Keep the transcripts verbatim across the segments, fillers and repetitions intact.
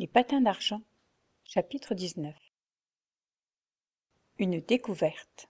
Les patins d'argent, chapitre dix-neuf. Une découverte.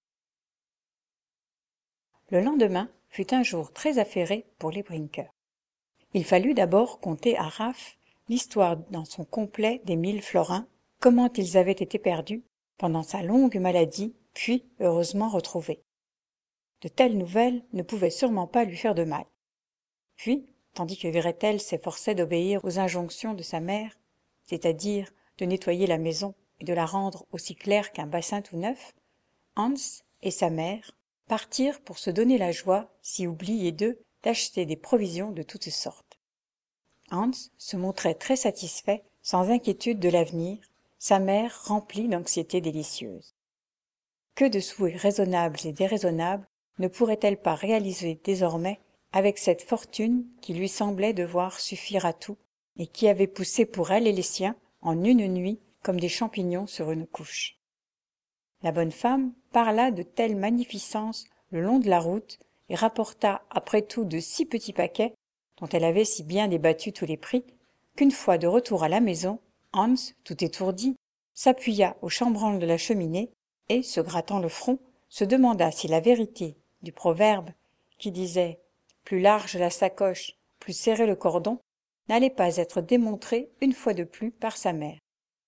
Le lendemain fut un jour très affairé pour les Brinker. Il fallut d'abord conter à Raph l'histoire dans son complet des mille florins, comment ils avaient été perdus pendant sa longue maladie, puis heureusement retrouvés. De telles nouvelles ne pouvaient sûrement pas lui faire de mal. Puis, tandis que Gretel s'efforçait d'obéir aux injonctions de sa mère, c'est-à-dire de nettoyer la maison et de la rendre aussi claire qu'un bassin tout neuf, Hans et sa mère partirent pour se donner la joie, si oubliée d'eux, d'acheter des provisions de toutes sortes. Hans se montrait très satisfait, sans inquiétude de l'avenir, sa mère remplie d'anxiété délicieuse. Que de souhaits raisonnables et déraisonnables ne pourrait-elle pas réaliser désormais avec cette fortune qui lui semblait devoir suffire à tout et qui avait poussé pour elle et les siens en une nuit comme des champignons sur une couche. La bonne femme parla de telle magnificence le long de la route et rapporta après tout de si petits paquets, dont elle avait si bien débattu tous les prix, qu'une fois de retour à la maison, Hans, tout étourdi, s'appuya au chambranle de la cheminée et, se grattant le front, se demanda si la vérité du proverbe qui disait « Plus large la sacoche, plus serré le cordon » n'allait pas être démontrée une fois de plus par sa mère.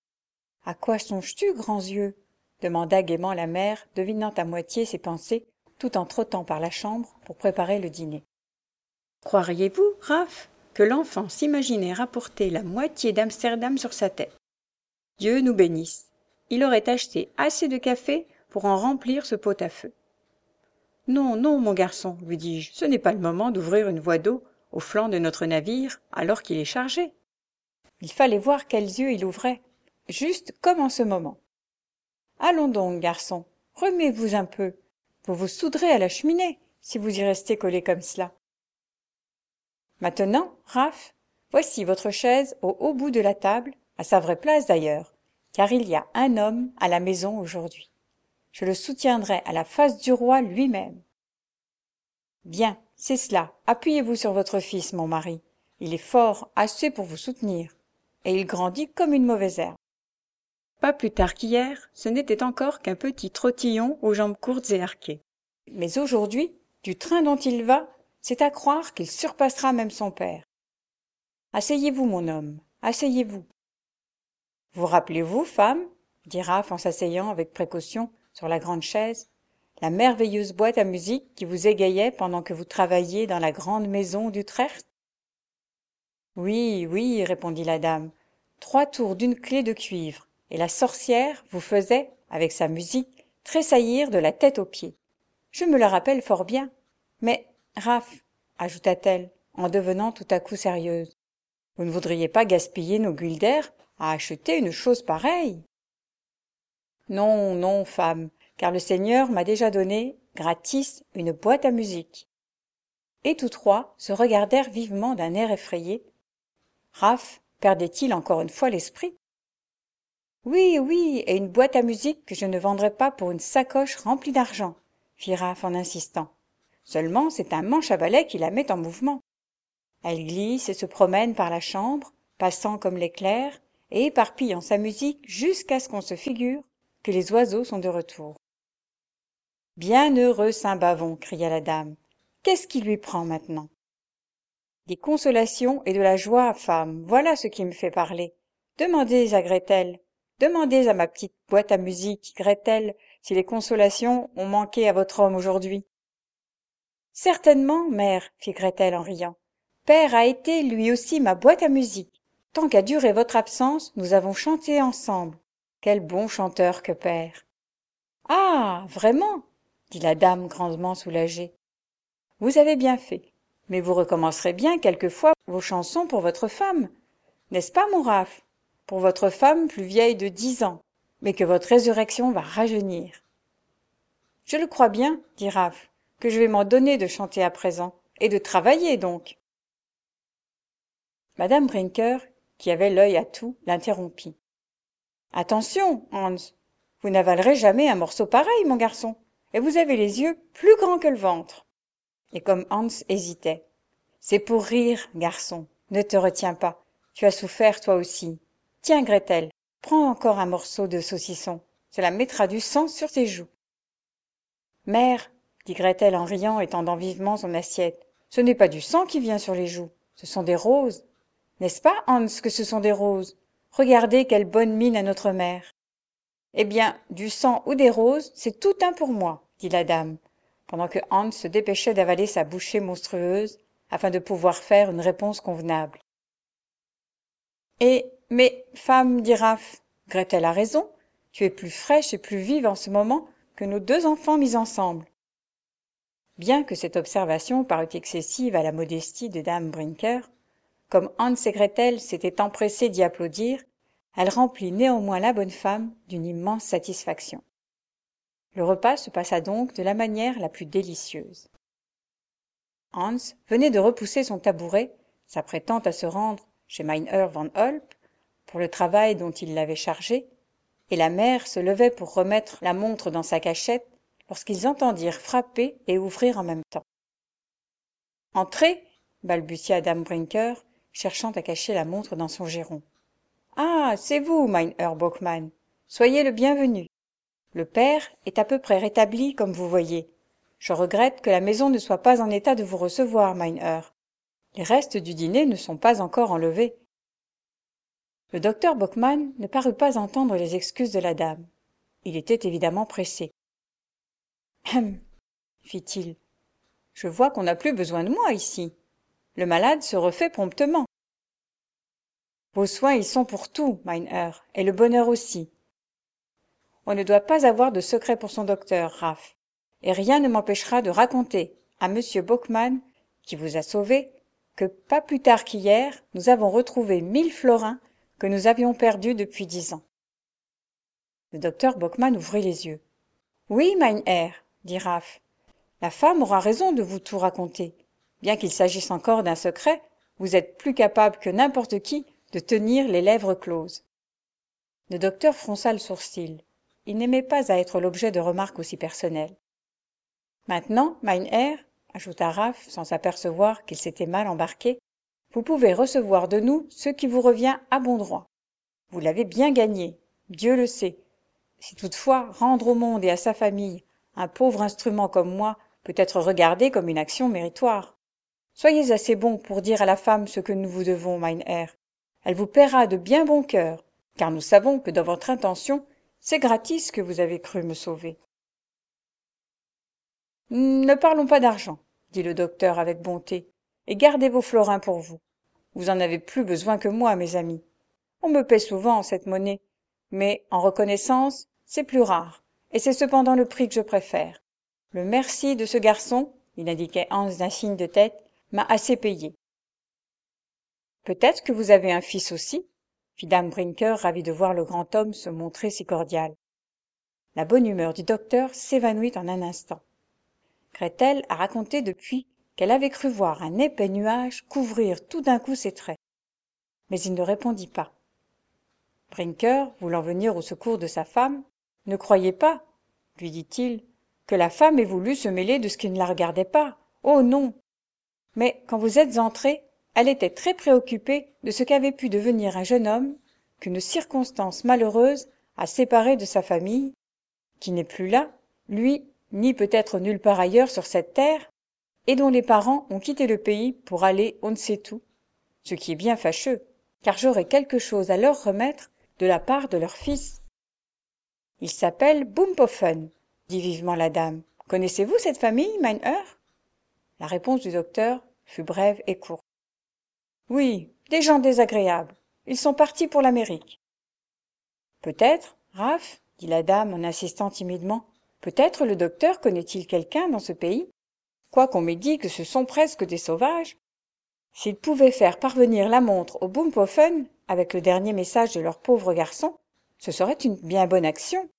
« À quoi songes-tu, grands yeux ?» demanda gaiement la mère, devinant à moitié ses pensées, tout en trottant par la chambre pour préparer le dîner. « Croiriez-vous, Raph, que l'enfant s'imaginait rapporter la moitié d'Amsterdam sur sa tête ? Dieu nous bénisse. Il aurait acheté assez de café pour en remplir ce pot-à-feu. »« Non, non, mon garçon, lui dis-je, ce n'est pas le moment d'ouvrir une voie d'eau au flanc de notre navire alors qu'il est chargé. » Il fallait voir quels yeux il ouvrait, juste comme en ce moment. « Allons donc, garçon, remuez-vous un peu. Vous vous souderez à la cheminée, si vous y restez collé comme cela. Maintenant, Raph, voici votre chaise au haut bout de la table, à sa vraie place d'ailleurs, car il y a un homme à la maison aujourd'hui. Je le soutiendrai à la face du roi lui-même. Bien, c'est cela, appuyez-vous sur votre fils, mon mari. Il est fort, assez pour vous soutenir, et il grandit comme une mauvaise herbe. Pas plus tard qu'hier, ce n'était encore qu'un petit trottillon aux jambes courtes et arquées. Mais aujourd'hui, du train dont il va, c'est à croire qu'il surpassera même son père. Asseyez-vous, mon homme, asseyez-vous. Vous rappelez-vous, femme, dit Raph en s'asseyant avec précaution sur la grande chaise, la merveilleuse boîte à musique qui vous égayait pendant que vous travailliez dans la grande maison d'Utrecht ? Oui, oui, répondit la dame, trois tours d'une clé de cuivre, et la sorcière vous faisait, avec sa musique, tressaillir de la tête aux pieds. Je me la rappelle fort bien. Mais, Raph, ajouta-t-elle, en devenant tout à coup sérieuse, vous ne voudriez pas gaspiller nos guilders à acheter une chose pareille ? Non, non, femme, car le Seigneur m'a déjà donné, gratis, une boîte à musique. Et tous trois se regardèrent vivement d'un air effrayé. Raph perdait-il encore une fois l'esprit ? Oui, oui, et une boîte à musique que je ne vendrai pas pour une sacoche remplie d'argent, fit Raph en insistant. Seulement, c'est un manche à balai qui la met en mouvement. Elle glisse et se promène par la chambre, passant comme l'éclair, et éparpillant sa musique jusqu'à ce qu'on se figure que les oiseaux sont de retour. « Bienheureux Saint-Bavon » cria la dame. « Qu'est-ce qui lui prend maintenant ?»« Des consolations et de la joie, femme, voilà ce qui me fait parler. Demandez à Gretel, demandez à ma petite boîte à musique, Gretel, si les consolations ont manqué à votre homme aujourd'hui. »« Certainement, mère, fit Gretel en riant. Père a été lui aussi ma boîte à musique. Tant qu'a duré votre absence, nous avons chanté ensemble. Quel bon chanteur que père. Ah, vraiment, dit la dame grandement soulagée. Vous avez bien fait, mais vous recommencerez bien quelquefois vos chansons pour votre femme, n'est-ce pas, mon Raph? Pour votre femme plus vieille de dix ans, mais que votre résurrection va rajeunir. Je le crois bien, dit Raph, que je vais m'en donner de chanter à présent, et de travailler donc. Madame Brinker, qui avait l'œil à tout, l'interrompit. Attention, Hans, vous n'avalerez jamais un morceau pareil, mon garçon, et vous avez les yeux plus grands que le ventre. Et comme Hans hésitait. C'est pour rire, garçon, ne te retiens pas, tu as souffert toi aussi. Tiens, Gretel, prends encore un morceau de saucisson. Cela mettra du sang sur tes joues. Mère, dit Gretel en riant et tendant vivement son assiette, ce n'est pas du sang qui vient sur les joues, ce sont des roses. N'est-ce pas, Hans, que ce sont des roses? Regardez quelle bonne mine a notre mère. Eh bien, du sang ou des roses, c'est tout un pour moi, dit la dame, pendant que Hans se dépêchait d'avaler sa bouchée monstrueuse afin de pouvoir faire une réponse convenable. Et, mais, femme, dit Raph, Gretel a raison, tu es plus fraîche et plus vive en ce moment que nos deux enfants mis ensemble. Bien que cette observation parût excessive à la modestie de dame Brinker, comme Hans et Gretel s'étaient empressés d'y applaudir, elle remplit néanmoins la bonne femme d'une immense satisfaction. Le repas se passa donc de la manière la plus délicieuse. Hans venait de repousser son tabouret, s'apprêtant à se rendre chez Meinherr van Holp pour le travail dont il l'avait chargé, et la mère se levait pour remettre la montre dans sa cachette lorsqu'ils entendirent frapper et ouvrir en même temps. « Entrez !» balbutia dame Brinker, cherchant à cacher la montre dans son giron. « Ah, c'est vous, Meinherr Bachmann. Soyez le bienvenu. Le père est à peu près rétabli, comme vous voyez. Je regrette que la maison ne soit pas en état de vous recevoir, Meinherr. Les restes du dîner ne sont pas encore enlevés. » Le docteur Bachmann ne parut pas entendre les excuses de la dame. Il était évidemment pressé. « Hum, fit-il, je vois qu'on n'a plus besoin de moi ici. Le malade se refait promptement. Vos soins y sont pour tout, Meinherr, et le bonheur aussi. On ne doit pas avoir de secret pour son docteur, Raph, et rien ne m'empêchera de raconter à monsieur Bachmann, qui vous a sauvé, que pas plus tard qu'hier, nous avons retrouvé mille florins que nous avions perdus depuis dix ans. » Le docteur Bachmann ouvrit les yeux. « Oui, Meinherr, dit Raph, la femme aura raison de vous tout raconter. Bien qu'il s'agisse encore d'un secret, vous êtes plus capable que n'importe qui de tenir les lèvres closes. » Le docteur fronça le sourcil. Il n'aimait pas à être l'objet de remarques aussi personnelles. « Maintenant, Meinherr, ajouta Raph sans s'apercevoir qu'il s'était mal embarqué, vous pouvez recevoir de nous ce qui vous revient à bon droit. Vous l'avez bien gagné, Dieu le sait. Si toutefois rendre au monde et à sa famille un pauvre instrument comme moi peut être regardé comme une action méritoire. Soyez assez bon pour dire à la femme ce que nous vous devons, Meinherr. Elle vous paiera de bien bon cœur, car nous savons que dans votre intention, c'est gratis que vous avez cru me sauver. »« Ne parlons pas d'argent, dit le docteur avec bonté, et gardez vos florins pour vous. Vous en avez plus besoin que moi, mes amis. On me paie souvent cette monnaie, mais en reconnaissance, c'est plus rare, et c'est cependant le prix que je préfère. Le merci de ce garçon, il indiquait Hans d'un signe de tête, m'a assez payé. Peut-être que vous avez un fils aussi, fit dame Brinker, ravie de voir le grand homme se montrer si cordial. La bonne humeur du docteur s'évanouit en un instant. Gretel a raconté depuis qu'elle avait cru voir un épais nuage couvrir tout d'un coup ses traits. Mais il ne répondit pas. Brinker, voulant venir au secours de sa femme, ne croyez pas, lui dit-il, que la femme ait voulu se mêler de ce qui ne la regardait pas. Oh non! Mais quand vous êtes entré, elle était très préoccupée de ce qu'avait pu devenir un jeune homme qu'une circonstance malheureuse a séparé de sa famille, qui n'est plus là, lui, ni peut-être nulle part ailleurs sur cette terre, et dont les parents ont quitté le pays pour aller on ne sait où, ce qui est bien fâcheux, car j'aurais quelque chose à leur remettre de la part de leur fils. « Il s'appelle Boomphoffen, » dit vivement la dame. « Connaissez-vous cette famille, Meinherr ?» La réponse du docteur fut brève et courte. « Oui, des gens désagréables. Ils sont partis pour l'Amérique. »« Peut-être, Raph, » dit la dame en insistant timidement, « peut-être le docteur connaît-il quelqu'un dans ce pays, quoiqu'on m'ait dit que ce sont presque des sauvages. S'ils pouvaient faire parvenir la montre aux Boomphoffen avec le dernier message de leur pauvre garçon, ce serait une bien bonne action.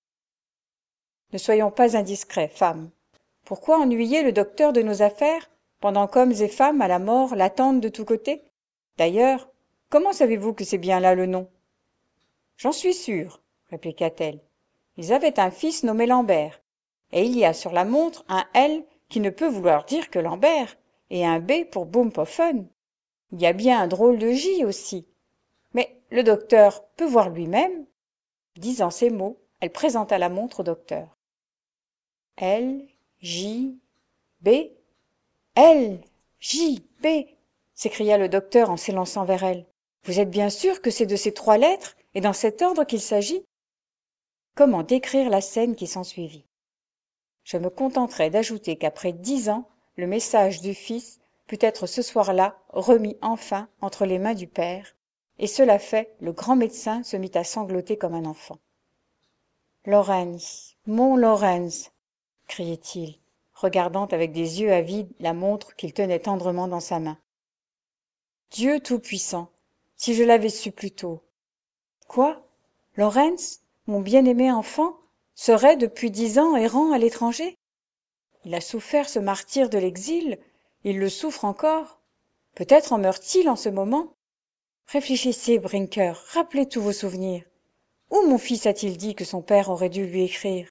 Ne soyons pas indiscrets, femme. Pourquoi ennuyer le docteur de nos affaires, pendant qu'hommes et femmes à la mort l'attendent de tous côtés? D'ailleurs, comment savez-vous que c'est bien là le nom? J'en suis sûre, répliqua-t-elle. Ils avaient un fils nommé Lambert, et il y a sur la montre un L qui ne peut vouloir dire que Lambert, et un B pour Boomphoffen. Il y a bien un drôle de J aussi. Mais le docteur peut voir lui-même. Disant ces mots, elle présenta la montre au docteur. L, J, B, L, J, B, s'écria le docteur en s'élançant vers elle. Vous êtes bien sûr que c'est de ces trois lettres et dans cet ordre qu'il s'agit? Comment décrire la scène qui s'ensuivit? Je me contenterai d'ajouter qu'après dix ans, le message du fils put être ce soir-là remis enfin entre les mains du père, et cela fait, le grand médecin se mit à sangloter comme un enfant. « Lawrence, mon Lawrence !» criait-il, regardant avec des yeux avides la montre qu'il tenait tendrement dans sa main. « Dieu tout-puissant, si je l'avais su plus tôt. Quoi? Lawrence, mon bien-aimé enfant, serait depuis dix ans errant à l'étranger? Il a souffert ce martyre de l'exil, il le souffre encore. Peut-être en meurt-il en ce moment. Réfléchissez, Brinker, rappelez tous vos souvenirs. Où mon fils a-t-il dit que son père aurait dû lui écrire?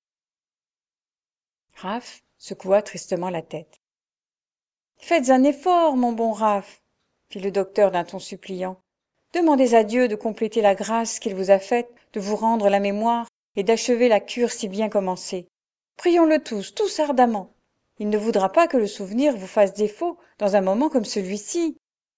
Raph secoua tristement la tête. « Faites un effort, mon bon Raph, fit le docteur d'un ton suppliant. Demandez à Dieu de compléter la grâce qu'il vous a faite, de vous rendre la mémoire et d'achever la cure si bien commencée. Prions-le tous, tous ardemment. Il ne voudra pas que le souvenir vous fasse défaut dans un moment comme celui-ci. »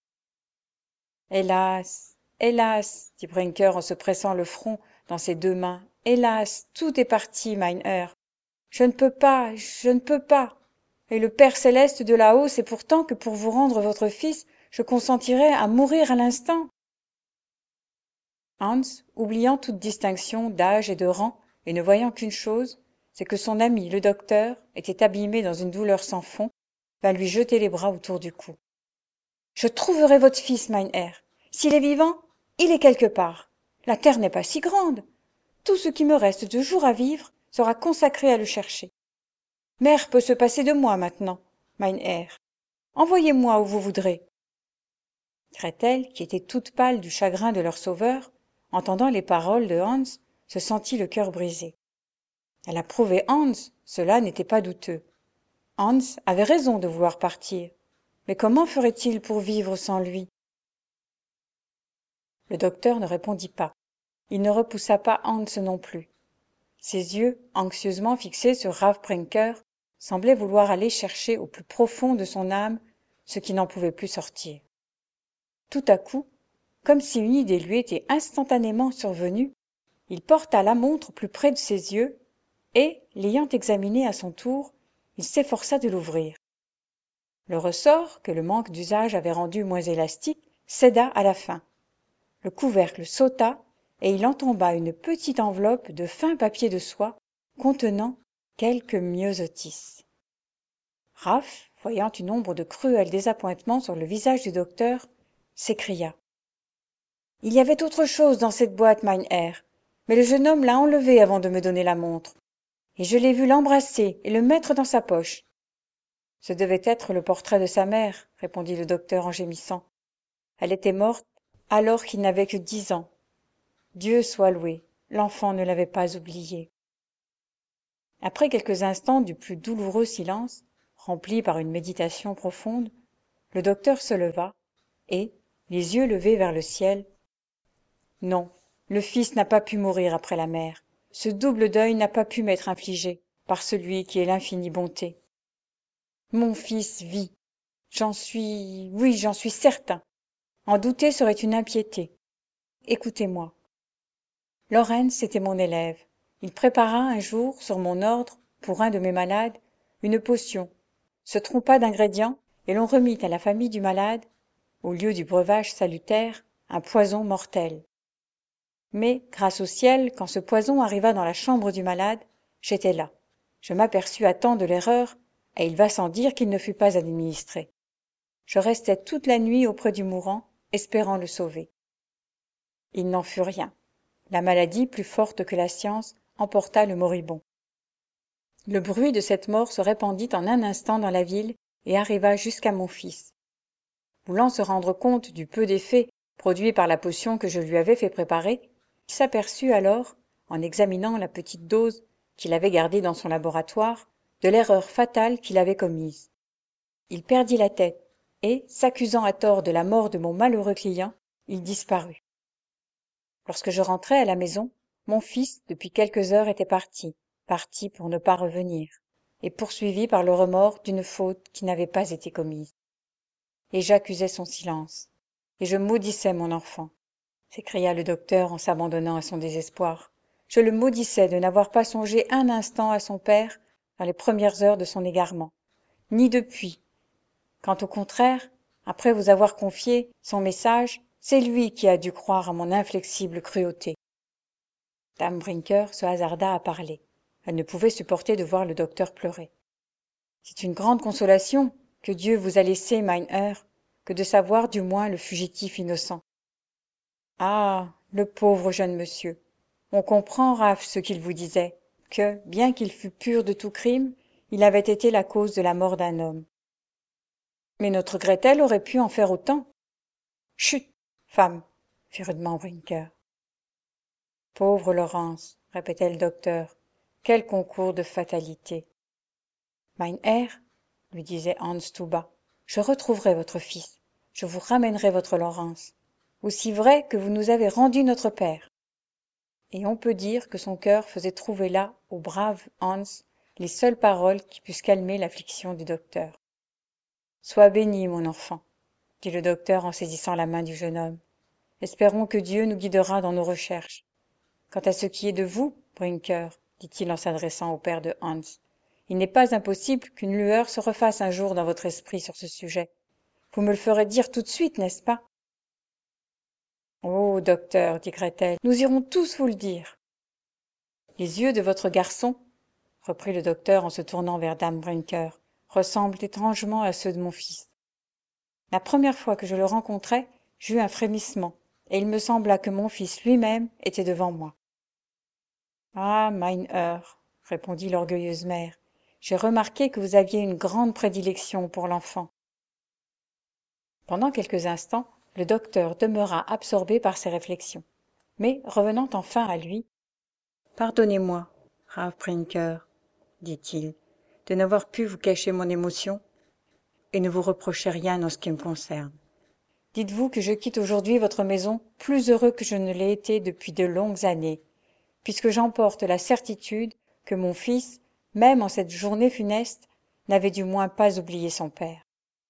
Hélas, hélas, dit Brinker en se pressant le front dans ses deux mains. Hélas, tout est parti, mein Herr. Je ne peux pas, je ne peux pas. Et le Père céleste de là-haut sait pourtant que pour vous rendre votre fils, je consentirais à mourir à l'instant. Hans, oubliant toute distinction d'âge et de rang, et ne voyant qu'une chose, c'est que son ami, le docteur, était abîmé dans une douleur sans fond, vint lui jeter les bras autour du cou. « Je trouverai votre fils, mein Herr. S'il est vivant, il est quelque part. La terre n'est pas si grande. Tout ce qui me reste de jours à vivre sera consacré à le chercher. Mère peut se passer de moi maintenant, mein Herr. Envoyez-moi où vous voudrez. » Gretel, qui était toute pâle du chagrin de leur sauveur, entendant les paroles de Hans, se sentit le cœur brisé. Elle approuvait Hans, cela n'était pas douteux. Hans avait raison de vouloir partir, mais comment ferait-il pour vivre sans lui? Le docteur ne répondit pas. Il ne repoussa pas Hans non plus. Ses yeux, anxieusement fixés sur Raff Brinker, semblaient vouloir aller chercher au plus profond de son âme ce qui n'en pouvait plus sortir. Tout à coup, comme si une idée lui était instantanément survenue, il porta la montre plus près de ses yeux et, l'ayant examinée à son tour, il s'efforça de l'ouvrir. Le ressort, que le manque d'usage avait rendu moins élastique, céda à la fin. Le couvercle sauta et il en tomba une petite enveloppe de fin papier de soie contenant quelques myosotis. Raph, voyant une ombre de cruel désappointement sur le visage du docteur, s'écria. « Il y avait autre chose dans cette boîte, mein Herr, mais le jeune homme l'a enlevée avant de me donner la montre, et je l'ai vu l'embrasser et le mettre dans sa poche. » « Ce devait être le portrait de sa mère, » répondit le docteur en gémissant. « Elle était morte alors qu'il n'avait que dix ans. Dieu soit loué, l'enfant ne l'avait pas oublié. » Après quelques instants du plus douloureux silence, rempli par une méditation profonde, le docteur se leva et, les yeux levés vers le ciel, « Non, le fils n'a pas pu mourir après la mère. Ce double deuil n'a pas pu m'être infligé par celui qui est l'infinie bonté. Mon fils vit. J'en suis... oui, j'en suis certain. En douter serait une impiété. Écoutez-moi. Lawrence était mon élève. Il prépara un jour, sur mon ordre, pour un de mes malades, une potion, se trompa d'ingrédients et l'on remit à la famille du malade, au lieu du breuvage salutaire, un poison mortel. Mais, grâce au ciel, quand ce poison arriva dans la chambre du malade, j'étais là. Je m'aperçus à temps de l'erreur, et il va sans dire qu'il ne fut pas administré. Je restai toute la nuit auprès du mourant, espérant le sauver. Il n'en fut rien. La maladie, plus forte que la science, emporta le moribond. Le bruit de cette mort se répandit en un instant dans la ville et arriva jusqu'à mon fils. Voulant se rendre compte du peu d'effet produit par la potion que je lui avais fait préparer, il s'aperçut alors, en examinant la petite dose qu'il avait gardée dans son laboratoire, de l'erreur fatale qu'il avait commise. Il perdit la tête et, s'accusant à tort de la mort de mon malheureux client, il disparut. Lorsque je rentrai à la maison, mon fils, depuis quelques heures, était parti, parti pour ne pas revenir, et poursuivi par le remords d'une faute qui n'avait pas été commise. Et j'accusais son silence, et je maudissais mon enfant, s'écria le docteur en s'abandonnant à son désespoir. Je le maudissais de n'avoir pas songé un instant à son père dans les premières heures de son égarement, ni depuis, quand au contraire, après vous avoir confié son message, c'est lui qui a dû croire à mon inflexible cruauté. Dame Brinker se hasarda à parler. Elle ne pouvait supporter de voir le docteur pleurer. C'est une grande consolation que Dieu vous a laissé, mein Herr, que de savoir du moins le fugitif innocent. Ah, le pauvre jeune monsieur. On comprend, Raph, ce qu'il vous disait, que, bien qu'il fût pur de tout crime, il avait été la cause de la mort d'un homme. Mais notre Gretel aurait pu en faire autant. Chut, femme, fit rudement Brinker. Pauvre Laurence, répétait le docteur, quel concours de fatalité. Mein Herr, lui disait Hans tout bas, je retrouverai votre fils, je vous ramènerai votre Laurence, aussi vrai que vous nous avez rendu notre père. Et on peut dire que son cœur faisait trouver là, au brave Hans, les seules paroles qui pussent calmer l'affliction du docteur. Sois béni, mon enfant, dit le docteur en saisissant la main du jeune homme. Espérons que Dieu nous guidera dans nos recherches. Quant à ce qui est de vous, Brinker, dit-il en s'adressant au père de Hans, il n'est pas impossible qu'une lueur se refasse un jour dans votre esprit sur ce sujet. Vous me le ferez dire tout de suite, n'est-ce pas? Oh, docteur, dit Gretel, nous irons tous vous le dire. Les yeux de votre garçon, reprit le docteur en se tournant vers dame Brinker, ressemblent étrangement à ceux de mon fils. La première fois que je le rencontrai, j'eus un frémissement, et il me sembla que mon fils lui-même était devant moi. Ah, mein Herr, répondit l'orgueilleuse mère, j'ai remarqué que vous aviez une grande prédilection pour l'enfant. Pendant quelques instants, le docteur demeura absorbé par ses réflexions, mais revenant enfin à lui, « Pardonnez-moi, Raph Brinker, dit-il, de n'avoir pu vous cacher mon émotion, et ne vous reprocher rien en ce qui me concerne. Dites-vous que je quitte aujourd'hui votre maison plus heureux que je ne l'ai été depuis de longues années, puisque j'emporte la certitude que mon fils, même en cette journée funeste, n'avait du moins pas oublié son père.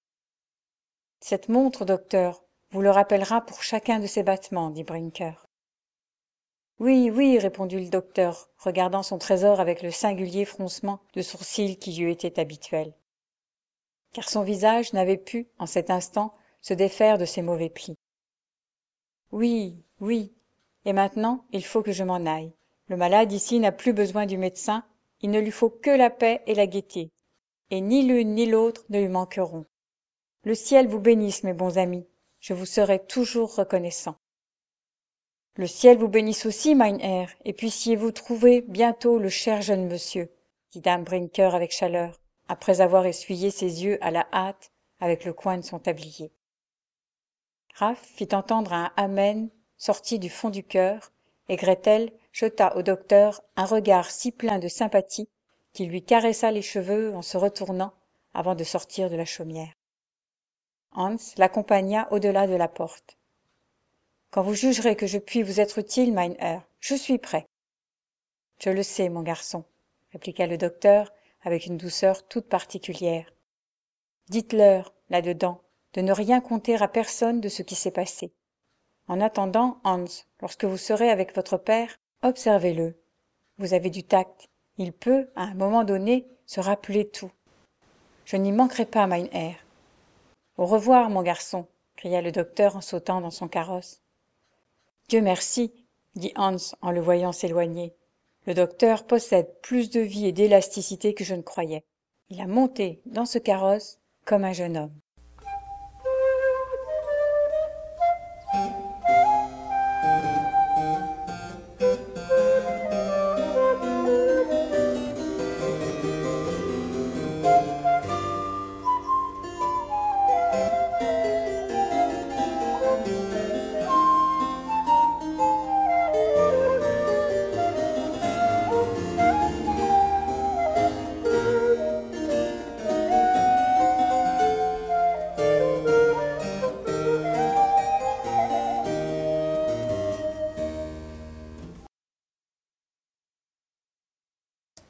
Cette montre, docteur, vous le rappellera pour chacun de ses battements, dit Brinker. Oui, oui, répondit le docteur, regardant son trésor avec le singulier froncement de sourcils qui lui était habituel. Car son visage n'avait pu, en cet instant, se défaire de ses mauvais plis. Oui, oui, et maintenant, il faut que je m'en aille. Le malade ici n'a plus besoin du médecin, il ne lui faut que la paix et la gaieté, et ni l'une ni l'autre ne lui manqueront. Le ciel vous bénisse, mes bons amis, je vous serai toujours reconnaissant. Le ciel vous bénisse aussi, mein Herr, et puissiez-vous trouver bientôt le cher jeune monsieur, dit dame Brinker avec chaleur, après avoir essuyé ses yeux à la hâte avec le coin de son tablier. Raph fit entendre un amen sorti du fond du cœur, et Gretel jeta au docteur un regard si plein de sympathie qu'il lui caressa les cheveux en se retournant avant de sortir de la chaumière. Hans l'accompagna au-delà de la porte. « Quand vous jugerez que je puis vous être utile, mein Herr, je suis prêt. »« Je le sais, mon garçon, » répliqua le docteur avec une douceur toute particulière. « Dites-leur, là-dedans, de ne rien conter à personne de ce qui s'est passé. En attendant, Hans, lorsque vous serez avec votre père, observez-le. Vous avez du tact. Il peut, à un moment donné, se rappeler tout. Je n'y manquerai pas, mein Herr. »« Au revoir, mon garçon, » cria le docteur en sautant dans son carrosse. « Dieu merci, » dit Hans en le voyant s'éloigner. « Le docteur possède plus de vie et d'élasticité que je ne croyais. Il a monté dans ce carrosse comme un jeune homme. »